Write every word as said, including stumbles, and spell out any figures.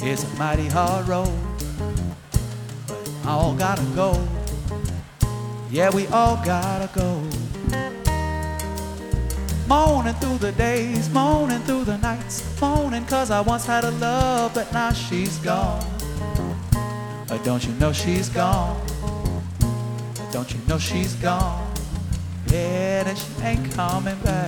It's a mighty hard road, but all gotta go. Yeah, we all gotta go. Moaning through the days, moaning through the nights, moaning cause I once had a love, but now she's gone. But don't you know she's gone? Don't you know she's gone? Yeah, and she ain't coming back.